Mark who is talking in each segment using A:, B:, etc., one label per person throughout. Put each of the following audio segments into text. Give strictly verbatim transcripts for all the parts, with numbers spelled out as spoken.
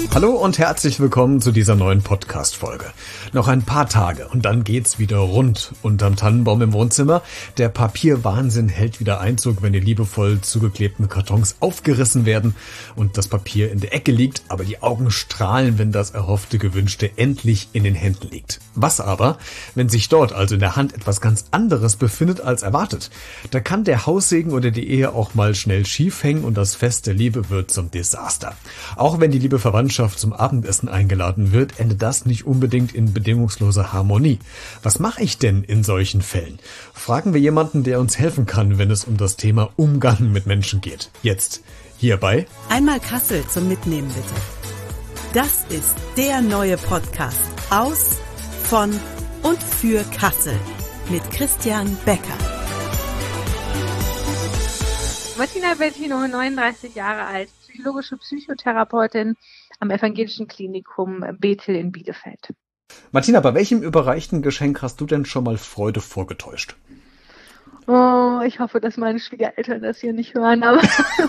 A: Hallo und herzlich willkommen zu dieser neuen Podcast-Folge. Noch ein paar Tage und dann geht's wieder rund unterm Tannenbaum im Wohnzimmer. Der Papierwahnsinn hält wieder Einzug, wenn die liebevoll zugeklebten Kartons aufgerissen werden und das Papier in der Ecke liegt, aber die Augen strahlen, wenn das erhoffte, gewünschte endlich in den Händen liegt. Was aber, wenn sich dort also in der Hand etwas ganz anderes befindet als erwartet? Da kann der Haussegen oder die Ehe auch mal schnell schief hängen und das Fest der Liebe wird zum Desaster. Auch wenn die liebe Verwandtschaft zum Abendessen eingeladen wird, endet das nicht unbedingt in bedingungsloser Harmonie. Was mache ich denn in solchen Fällen? Fragen wir jemanden, der uns helfen kann, wenn es um das Thema Umgang mit Menschen geht. Jetzt hierbei
B: Einmal Kassel zum Mitnehmen bitte. Das ist der neue Podcast aus, von und für Kassel mit Christian Becker.
C: Martina Bettino, neununddreißig Jahre alt, psychologische Psychotherapeutin am Evangelischen Klinikum Bethel in Bielefeld.
A: Martina, bei welchem überreichten Geschenk hast du denn schon mal Freude vorgetäuscht?
C: Oh, ich hoffe, dass meine Schwiegereltern das hier nicht hören, aber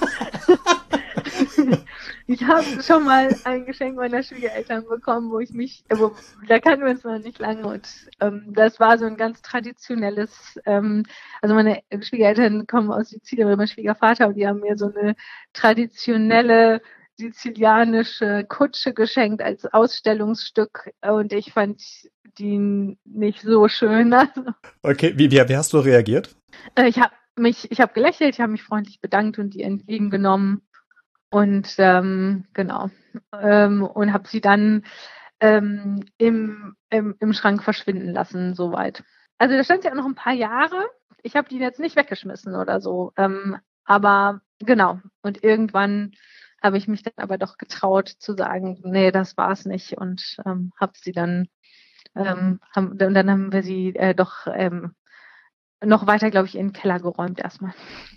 C: ich habe schon mal ein Geschenk meiner Schwiegereltern bekommen, wo ich mich, wo, da kannten wir uns noch nicht lange und ähm, das war so ein ganz traditionelles, ähm, also meine Schwiegereltern kommen aus Sizilien, mein Schwiegervater, und die haben mir so eine traditionelle sizilianische Kutsche geschenkt als Ausstellungsstück und ich fand die nicht so schön. Also,
A: okay, wie, wie, wie hast du reagiert?
C: äh, ich habe mich, ich habe gelächelt, ich habe mich freundlich bedankt und die entgegengenommen. Und ähm, genau, ähm, und habe sie dann ähm, im, im, im Schrank verschwinden lassen, soweit. Also da stand sie auch noch ein paar Jahre. Ich habe die jetzt nicht weggeschmissen oder so. Ähm, aber genau, und irgendwann habe ich mich dann aber doch getraut zu sagen, nee, das war's nicht. Und ähm, habe sie dann, ähm, haben, und dann haben wir sie äh, doch ähm, noch weiter, glaube ich, in den Keller geräumt erstmal.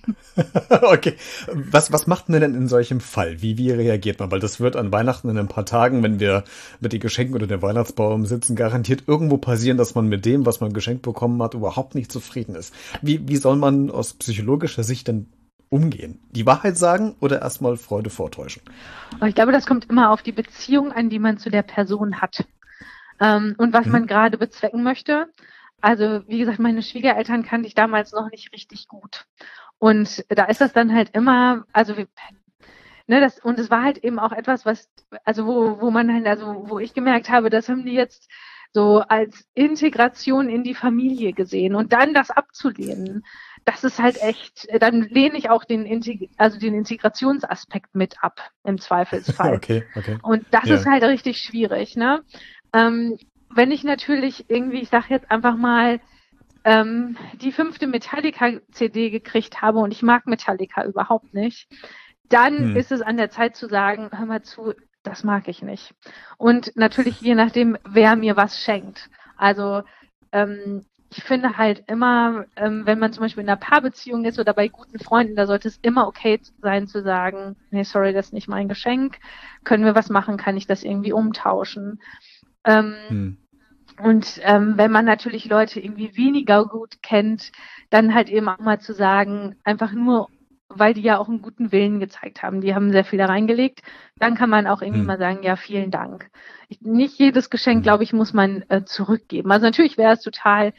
A: Okay. Was, was macht man denn in solchem Fall? Wie, wie reagiert man? Weil das wird an Weihnachten in ein paar Tagen, wenn wir mit den Geschenken oder dem Weihnachtsbaum sitzen, garantiert irgendwo passieren, dass man mit dem, was man geschenkt bekommen hat, überhaupt nicht zufrieden ist. Wie, wie soll man aus psychologischer Sicht denn umgehen? Die Wahrheit sagen oder erstmal Freude vortäuschen?
C: Aber ich glaube, das kommt immer auf die Beziehung an, die man zu der Person hat. Ähm, und was
A: Mhm.
C: man gerade bezwecken möchte. Also, wie gesagt, meine Schwiegereltern kannte ich damals noch nicht richtig gut. Und da ist das dann halt immer, also, wir, ne, das, und es war halt eben auch etwas, was, also, wo, wo man halt, also, wo ich gemerkt habe, das haben die jetzt so als Integration in die Familie gesehen und dann das abzulehnen. Das ist halt echt, dann lehne ich auch den, Integ- also den Integrationsaspekt mit ab, im Zweifelsfall.
A: Okay, okay.
C: Und das
A: Ja.
C: ist halt richtig schwierig, ne? Ähm, wenn ich natürlich irgendwie, ich sag jetzt einfach mal, ähm, die fünfte Metallica-C D gekriegt habe und ich mag Metallica überhaupt nicht, dann
A: Hm.
C: ist es an der Zeit zu sagen, hör mal zu, das mag ich nicht. Und natürlich je nachdem, wer mir was schenkt. Also ähm, ich finde halt immer, ähm, wenn man zum Beispiel in einer Paarbeziehung ist oder bei guten Freunden, da sollte es immer okay sein zu sagen, nee, sorry, das ist nicht mein Geschenk. Können wir was machen? Kann ich das irgendwie umtauschen? Ähm,
A: Hm.
C: Und ähm, wenn man natürlich Leute irgendwie weniger gut kennt, dann halt eben auch mal zu sagen, einfach nur, weil die ja auch einen guten Willen gezeigt haben, die haben sehr viel da reingelegt, dann kann man auch irgendwie
A: Hm.
C: mal sagen, ja, vielen Dank. Ich, nicht jedes Geschenk,
A: Hm.
C: glaube ich, muss man äh, zurückgeben. Also natürlich wäre es total,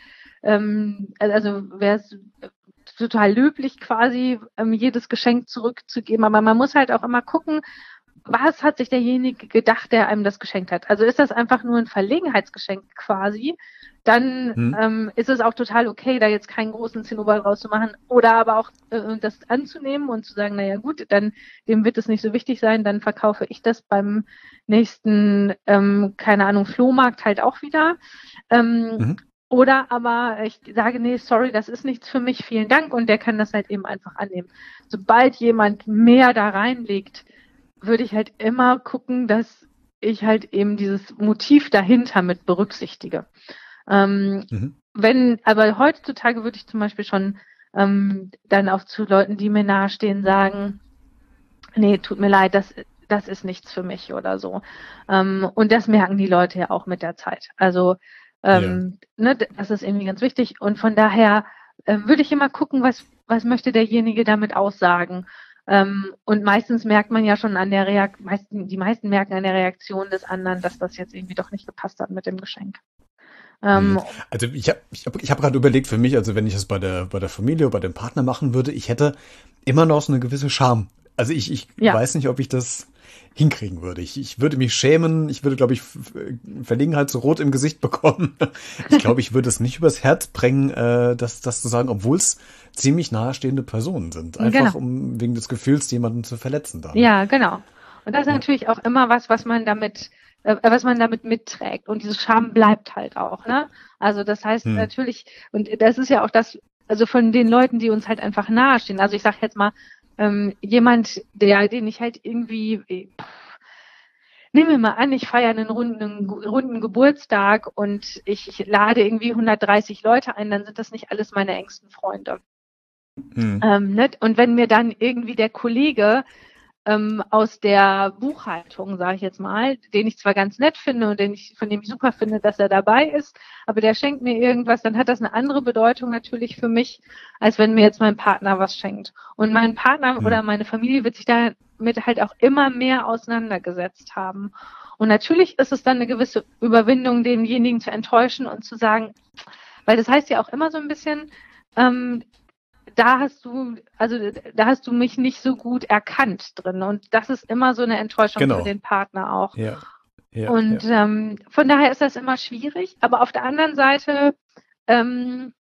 C: ähm, also wäre es total löblich quasi, ähm, jedes Geschenk zurückzugeben, aber man muss halt auch immer gucken, was hat sich derjenige gedacht, der einem das geschenkt hat? Also ist das einfach nur ein Verlegenheitsgeschenk quasi, dann
A: Hm.
C: ähm, ist es auch total okay, da jetzt keinen großen Zinnober draus zu machen oder aber auch äh, das anzunehmen und zu sagen, naja gut, dann dem wird es nicht so wichtig sein, dann verkaufe ich das beim nächsten, ähm, keine Ahnung, Flohmarkt halt auch wieder. Ähm,
A: Mhm.
C: Oder aber ich sage, nee, sorry, das ist nichts für mich, vielen Dank, und der kann das halt eben einfach annehmen. Sobald jemand mehr da reinlegt, würde ich halt immer gucken, dass ich halt eben dieses Motiv dahinter mit berücksichtige. Ähm,
A: Mhm.
C: wenn, aber heutzutage würde ich zum Beispiel schon ähm, dann auch zu Leuten, die mir nahestehen, sagen, nee, tut mir leid, das, das ist nichts für mich oder so. Ähm, und das merken die Leute ja auch mit der Zeit. Also ähm, ne, das ist irgendwie ganz wichtig. Und von daher äh, würde ich immer gucken, was, was möchte derjenige damit aussagen. Ähm, und meistens merkt man ja schon an der Reaktion, meisten, die meisten merken an der Reaktion des anderen, dass das jetzt irgendwie doch nicht gepasst hat mit dem Geschenk. Ähm,
A: Also ich habe ich hab, ich hab gerade überlegt für mich, also wenn ich es bei der bei der Familie oder bei dem Partner machen würde, ich hätte immer noch so eine gewisse Scham. Also ich, ich
C: Ja.
A: weiß nicht, ob ich das hinkriegen würde. Ich, ich würde mich schämen, ich würde, glaube ich, F- Verlegenheit so rot im Gesicht bekommen. Ich glaube, ich würde es nicht übers Herz bringen, äh, das, das zu sagen, obwohl es ziemlich nahestehende Personen sind. Einfach
C: Genau.
A: um wegen des Gefühls, jemanden zu verletzen dann.
C: Ja, genau. Und das ist
A: Ja.
C: natürlich auch immer was, was man damit, äh, was man damit mitträgt. Und diese Scham bleibt halt auch, ne? Also das heißt
A: Hm.
C: natürlich, und das ist ja auch das, also von den Leuten, die uns halt einfach nahestehen. Also ich sage jetzt mal, ähm, jemand, der, den ich halt irgendwie, äh, pff, nehmen wir mal an, ich feiere einen runden, einen runden Geburtstag und ich, ich lade irgendwie hundertdreißig Leute ein, dann sind das nicht alles meine engsten Freunde.
A: Hm.
C: Ähm, ne? Und wenn mir dann irgendwie der Kollege ähm, aus der Buchhaltung, sage ich jetzt mal, den ich zwar ganz nett finde und den ich, von dem ich super finde, dass er dabei ist, aber der schenkt mir irgendwas, dann hat das eine andere Bedeutung natürlich für mich, als wenn mir jetzt mein Partner was schenkt. Und mein Partner
A: Hm.
C: oder meine Familie wird sich damit halt auch immer mehr auseinandergesetzt haben. Und natürlich ist es dann eine gewisse Überwindung, denjenigen zu enttäuschen und zu sagen, weil das heißt ja auch immer so ein bisschen, ähm, da hast du, also da hast du mich nicht so gut erkannt drin. Und das ist immer so eine Enttäuschung
A: Genau.
C: für den Partner auch.
A: Ja. Ja.
C: Und
A: ja.
C: ähm, von daher ist das immer schwierig. Aber auf der anderen Seite ähm,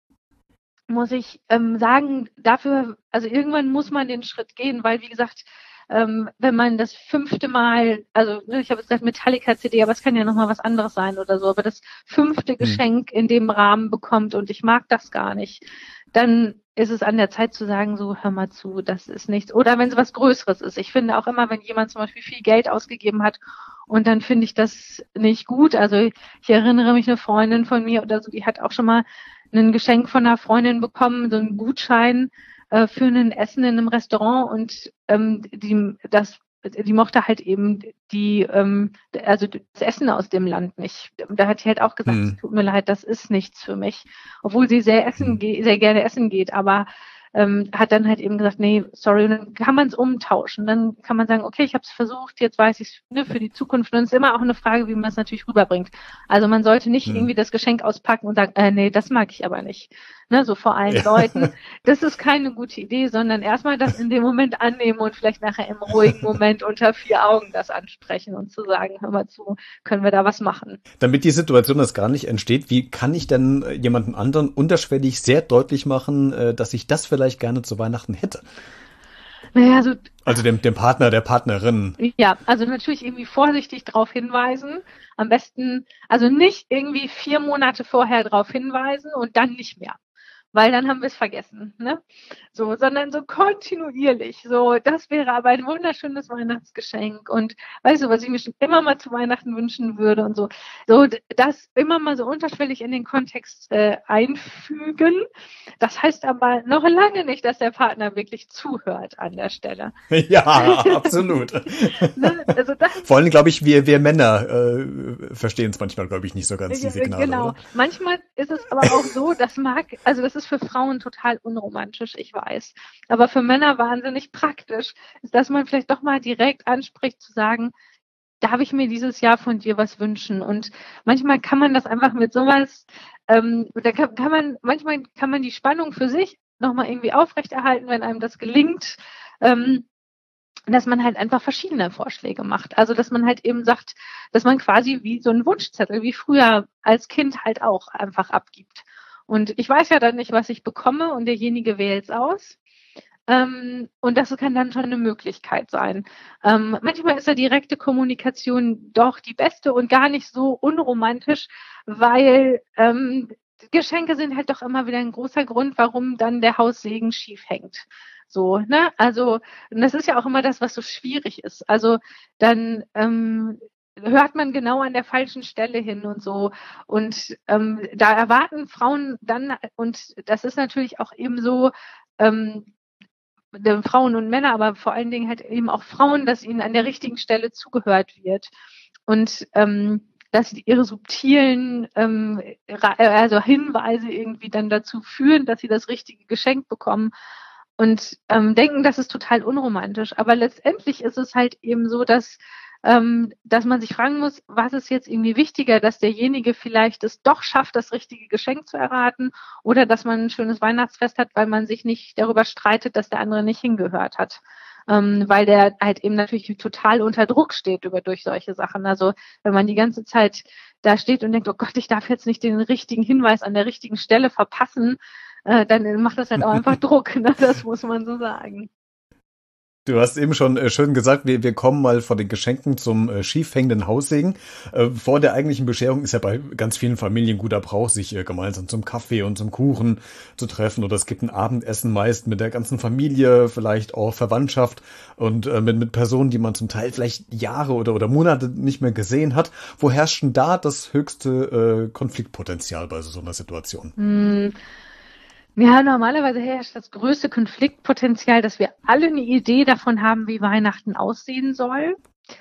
C: muss ich ähm, sagen, dafür, also irgendwann muss man den Schritt gehen, weil wie gesagt, ähm, wenn man das fünfte Mal, also ne, ich habe jetzt gesagt Metallica-C D, aber es kann ja nochmal was anderes sein oder so, aber das fünfte
A: Hm.
C: Geschenk in dem Rahmen bekommt und ich mag das gar nicht, dann ist es an der Zeit zu sagen, so hör mal zu, das ist nichts. Oder wenn es was Größeres ist. Ich finde auch immer, wenn jemand zum Beispiel viel Geld ausgegeben hat und dann finde ich das nicht gut. Also ich erinnere mich, eine Freundin von mir oder so, die hat auch schon mal ein Geschenk von einer Freundin bekommen, so einen Gutschein äh, für ein Essen in einem Restaurant und ähm, die, das, die mochte halt eben die, ähm, also das Essen aus dem Land nicht. Da hat sie halt auch gesagt, es
A: Hm.
C: tut mir leid, das ist nichts für mich. Obwohl sie sehr essen
A: Hm.
C: geht, sehr gerne essen geht, aber ähm, hat dann halt eben gesagt, nee, sorry, und dann kann man es umtauschen. Dann kann man sagen, okay, ich habe es versucht, jetzt weiß ich es ne, für die Zukunft. Und es ist immer auch eine Frage, wie man es natürlich rüberbringt. Also man sollte nicht
A: Hm.
C: irgendwie das Geschenk auspacken und sagen, äh, nee, das mag ich aber nicht. Ne, so vor allen
A: Ja.
C: Leuten. Das ist keine gute Idee, sondern erstmal das in dem Moment annehmen und vielleicht nachher im ruhigen Moment unter vier Augen das ansprechen und zu sagen, hör mal zu, können wir da was machen.
A: Damit die Situation das gar nicht entsteht, wie kann ich denn äh, jemanden anderen unterschwellig sehr deutlich machen, äh, dass ich das vielleicht gerne zu Weihnachten hätte?
C: Naja, so
A: Also dem, dem Partner, der Partnerin.
C: ja, also natürlich irgendwie vorsichtig darauf hinweisen. Am besten, also nicht irgendwie vier Monate vorher darauf hinweisen und dann nicht mehr. Weil dann haben wir es vergessen, ne? So, sondern so kontinuierlich. So, das wäre aber ein wunderschönes Weihnachtsgeschenk. Und weißt du, was ich mir schon immer mal zu Weihnachten wünschen würde und so. So, das immer mal so unterschwellig in den Kontext äh, einfügen. Das heißt aber noch lange nicht, dass der Partner wirklich zuhört an der Stelle.
A: Ja, absolut.
C: Ne? Also das
A: Vor allem, glaube ich, wir, wir Männer äh, verstehen es manchmal, glaube ich, nicht so ganz, die Signale.
C: Genau.
A: Oder?
C: Manchmal ist es aber auch so, das mag, also das ist für Frauen total unromantisch, ich weiß. Aber für Männer wahnsinnig praktisch, ist, dass man vielleicht doch mal direkt anspricht, zu sagen, darf ich mir dieses Jahr von dir was wünschen? Und manchmal kann man das einfach mit sowas, ähm, da kann, kann man, manchmal kann man die Spannung für sich nochmal irgendwie aufrechterhalten, wenn einem das gelingt. Ähm, dass man halt einfach verschiedene Vorschläge macht. Also, dass man halt eben sagt, dass man quasi wie so einen Wunschzettel, wie früher als Kind halt auch einfach abgibt. Und ich weiß ja dann nicht, was ich bekomme und derjenige wählt es aus. Ähm, und das kann dann schon eine Möglichkeit sein. Ähm, manchmal ist ja direkte Kommunikation doch die beste und gar nicht so unromantisch, weil ähm, Geschenke sind halt doch immer wieder ein großer Grund, warum dann der Haussegen schief hängt. So, ne? Also, und das ist ja auch immer das, was so schwierig ist. Also, dann ähm, hört man genau an der falschen Stelle hin und so. Und ähm, da erwarten Frauen dann, und das ist natürlich auch eben so, ähm, Frauen und Männer, aber vor allen Dingen halt eben auch Frauen, dass ihnen an der richtigen Stelle zugehört wird. Und ähm, dass ihre subtilen ähm, also Hinweise irgendwie dann dazu führen, dass sie das richtige Geschenk bekommen. und ähm, denken, das ist total unromantisch. Aber letztendlich ist es halt eben so, dass ähm, dass man sich fragen muss, was ist jetzt irgendwie wichtiger, dass derjenige vielleicht es doch schafft, das richtige Geschenk zu erraten, oder dass man ein schönes Weihnachtsfest hat, weil man sich nicht darüber streitet, dass der andere nicht hingehört hat. Ähm, weil der halt eben natürlich total unter Druck steht über durch solche Sachen. Also wenn man die ganze Zeit da steht und denkt, oh Gott, ich darf jetzt nicht den richtigen Hinweis an der richtigen Stelle verpassen, äh, dann macht das halt auch einfach Druck. Ne? Das muss man so sagen.
A: Du hast eben schon äh, schön gesagt, wir, wir kommen mal von den Geschenken zum äh, schief hängenden Haussegen. Äh, vor der eigentlichen Bescherung ist ja bei ganz vielen Familien guter Brauch, sich äh, gemeinsam zum Kaffee und zum Kuchen zu treffen. Oder es gibt ein Abendessen meist mit der ganzen Familie, vielleicht auch Verwandtschaft und äh, mit, mit Personen, die man zum Teil vielleicht Jahre oder, oder Monate nicht mehr gesehen hat. Wo herrscht denn da das höchste äh, Konfliktpotenzial bei so einer Situation?
C: Hm. Ja, normalerweise herrscht das größte Konfliktpotenzial, dass wir alle eine Idee davon haben, wie Weihnachten aussehen soll,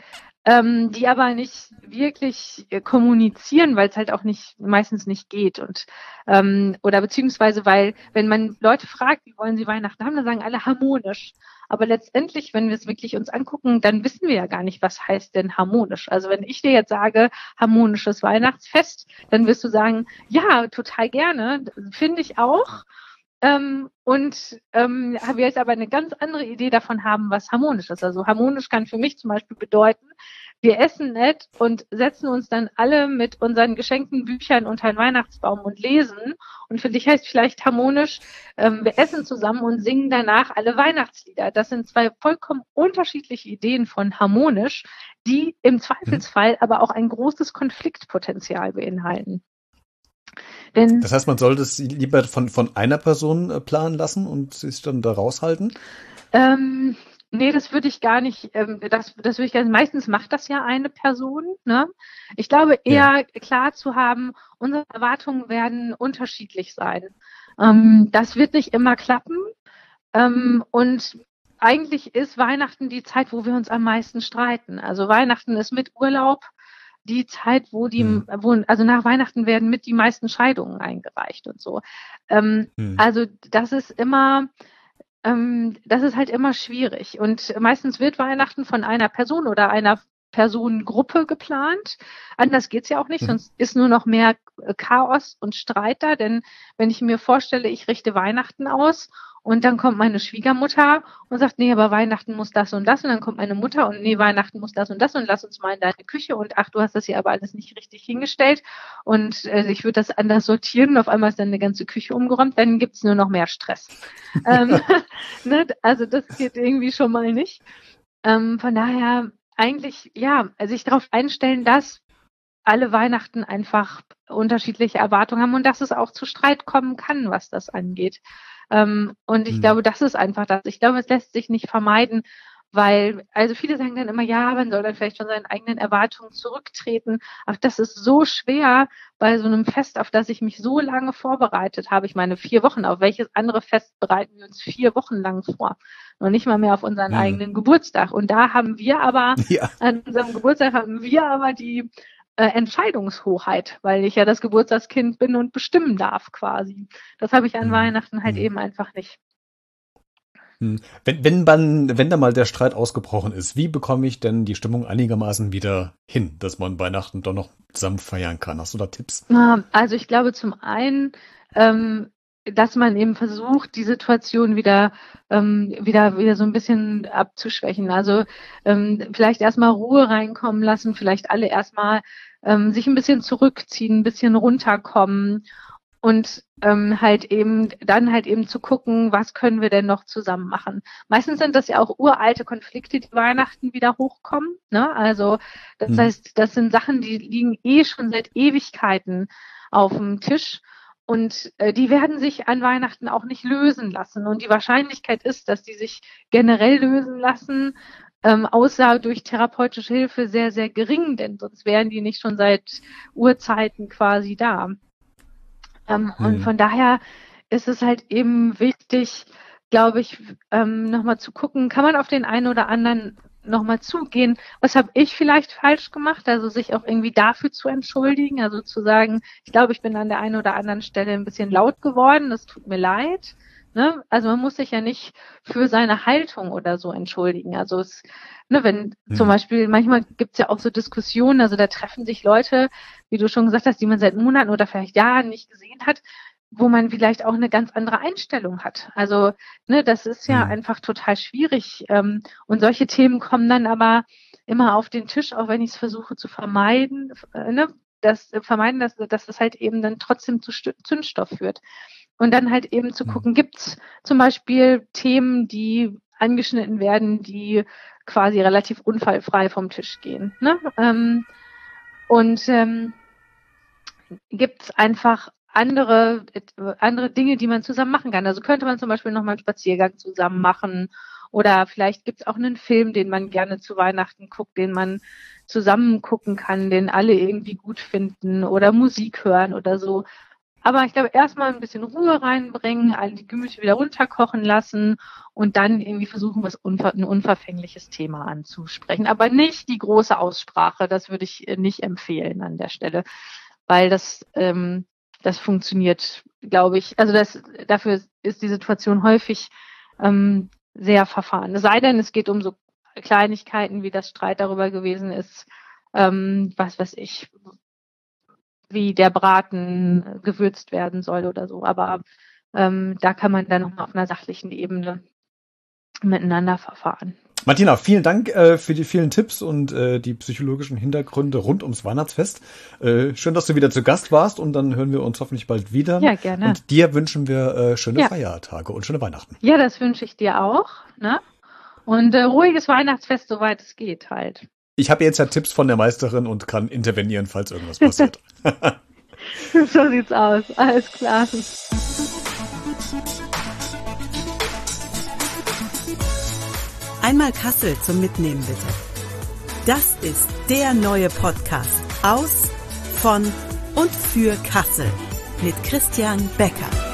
C: ähm, die aber nicht wirklich äh, kommunizieren, weil es halt auch nicht meistens nicht geht. Und ähm, oder beziehungsweise, weil, wenn man Leute fragt, wie wollen sie Weihnachten haben, dann sagen alle harmonisch. Aber letztendlich, wenn wir es wirklich uns angucken, dann wissen wir ja gar nicht, was heißt denn harmonisch. Also wenn ich dir jetzt sage, harmonisches Weihnachtsfest, dann wirst du sagen, ja, total gerne, finde ich auch. Ähm, und ähm, wir jetzt aber eine ganz andere Idee davon haben, was harmonisch ist. Also harmonisch kann für mich zum Beispiel bedeuten, wir essen nett und setzen uns dann alle mit unseren geschenkten Büchern unter einen Weihnachtsbaum und lesen. Und für dich heißt vielleicht harmonisch, ähm, wir essen zusammen und singen danach alle Weihnachtslieder. Das sind zwei vollkommen unterschiedliche Ideen von harmonisch, die im Zweifelsfall aber auch ein großes Konfliktpotenzial beinhalten. Denn,
A: das heißt, man sollte es lieber von, von einer Person äh, planen lassen und sich dann da raushalten?
C: Ähm, nee, das würde ich gar nicht, ähm, das, das würde ich gar nicht, meistens macht das ja eine Person, ne? Ich glaube eher ja. klar zu haben, unsere Erwartungen werden unterschiedlich sein. Ähm, das wird nicht immer klappen. Ähm, und eigentlich ist Weihnachten die Zeit, wo wir uns am meisten streiten. Also Weihnachten ist mit Urlaub die Zeit, wo die, hm. wo, also nach Weihnachten werden mit die meisten Scheidungen eingereicht und so. Ähm, hm. Also das ist immer, ähm, das ist halt immer schwierig. Und meistens wird Weihnachten von einer Person oder einer Personengruppe geplant. Anders geht's ja auch nicht, hm. sonst ist nur noch mehr Chaos und Streit da. Denn wenn ich mir vorstelle, ich richte Weihnachten aus und dann kommt meine Schwiegermutter und sagt, nee, aber Weihnachten muss das und das. Und dann kommt meine Mutter und nee, Weihnachten muss das und das. Und lass uns mal in deine Küche. Und ach, du hast das hier aber alles nicht richtig hingestellt. Und äh, ich würde das anders sortieren. Und auf einmal ist dann eine ganze Küche umgeräumt. Dann gibt's nur noch mehr Stress. ähm, ne? Also das geht irgendwie schon mal nicht. Ähm, von daher eigentlich, ja, sich darauf einstellen, dass alle Weihnachten einfach unterschiedliche Erwartungen haben und dass es auch zu Streit kommen kann, was das angeht. Ähm, und ich mhm. glaube, das ist einfach das. Ich glaube, es lässt sich nicht vermeiden, weil, also viele sagen dann immer, ja, man soll dann vielleicht von seinen eigenen Erwartungen zurücktreten. Ach, das ist so schwer bei so einem Fest, auf das ich mich so lange vorbereitet habe. Ich meine, vier Wochen, auf welches andere Fest bereiten wir uns vier Wochen lang vor? Noch nicht mal mehr auf unseren mhm. eigenen Geburtstag. Und da haben wir aber, ja. an unserem Geburtstag haben wir aber die äh, Entscheidungshoheit, weil ich ja das Geburtstagskind bin und bestimmen darf quasi. Das habe ich an mhm. Weihnachten halt mhm. eben einfach nicht.
A: Wenn, wenn man, wenn da mal der Streit ausgebrochen ist, wie bekomme ich denn die Stimmung einigermaßen wieder hin, dass man Weihnachten doch noch zusammen feiern kann? Hast du da Tipps?
C: Also ich glaube zum einen, ähm, dass man eben versucht, die Situation wieder, ähm, wieder, wieder so ein bisschen abzuschwächen. Also ähm, vielleicht erstmal Ruhe reinkommen lassen, vielleicht alle erstmal ähm, sich ein bisschen zurückziehen, ein bisschen runterkommen. Und ähm, halt eben, dann halt eben zu gucken, was können wir denn noch zusammen machen. Meistens sind das ja auch uralte Konflikte, die Weihnachten wieder hochkommen. Ne? Also das hm. heißt, das sind Sachen, die liegen eh schon seit Ewigkeiten auf dem Tisch. Und äh, die werden sich an Weihnachten auch nicht lösen lassen. Und die Wahrscheinlichkeit ist, dass die sich generell lösen lassen, ähm, außer durch therapeutische Hilfe sehr, sehr gering. Denn sonst wären die nicht schon seit Urzeiten quasi da. Ähm, hm. Und von daher ist es halt eben wichtig, glaube ich, ähm, nochmal zu gucken, kann man auf den einen oder anderen nochmal zugehen, was habe ich vielleicht falsch gemacht, also sich auch irgendwie dafür zu entschuldigen, also zu sagen, ich glaube, ich bin an der einen oder anderen Stelle ein bisschen laut geworden, das tut mir leid, Ne? Also man muss sich ja nicht für seine Haltung oder so entschuldigen. Also es, ne, wenn hm. zum Beispiel, manchmal gibt es ja auch so Diskussionen, also da treffen sich Leute, wie du schon gesagt hast, die man seit Monaten oder vielleicht Jahren nicht gesehen hat, wo man vielleicht auch eine ganz andere Einstellung hat. Also ne, das ist ja hm. einfach total schwierig. Ähm, und solche Themen kommen dann aber immer auf den Tisch, auch wenn ich es versuche zu vermeiden, äh, ne, das äh, vermeiden, dass, dass das halt eben dann trotzdem zu St- Zündstoff führt. Und dann halt eben zu gucken, gibt's zum Beispiel Themen, die angeschnitten werden, die quasi relativ unfallfrei vom Tisch gehen. Ne? Ähm, und ähm, gibt's einfach andere andere Dinge, die man zusammen machen kann. Also könnte man zum Beispiel nochmal einen Spaziergang zusammen machen oder vielleicht gibt's auch einen Film, den man gerne zu Weihnachten guckt, den man zusammen gucken kann, den alle irgendwie gut finden oder Musik hören oder so. Aber ich glaube, erstmal ein bisschen Ruhe reinbringen, all die Gemüter wieder runterkochen lassen und dann irgendwie versuchen, was unver- ein unverfängliches Thema anzusprechen. Aber nicht die große Aussprache, das würde ich nicht empfehlen an der Stelle, weil das, ähm, das funktioniert, glaube ich, also das, dafür ist die Situation häufig ähm, sehr verfahren. Es sei denn, es geht um so Kleinigkeiten, wie das Streit darüber gewesen ist, ähm, was weiß ich, wie der Braten gewürzt werden soll oder so. Aber ähm, da kann man dann nochmal auf einer sachlichen Ebene miteinander verfahren.
A: Martina, vielen Dank äh, für die vielen Tipps und äh, die psychologischen Hintergründe rund ums Weihnachtsfest. Äh, schön, dass du wieder zu Gast warst und dann hören wir uns hoffentlich bald wieder.
C: Ja, gerne.
A: Und dir wünschen wir äh, schöne
C: ja.
A: Feiertage und schöne Weihnachten.
C: Ja, das wünsche ich dir auch. Ne? Und äh, ruhiges Weihnachtsfest, soweit es geht halt.
A: Ich habe jetzt ja Tipps von der Meisterin und kann intervenieren, falls irgendwas passiert.
C: So sieht's aus. Alles klar.
B: Einmal Kassel zum Mitnehmen bitte. Das ist der neue Podcast aus, von und für Kassel mit Christian Becker.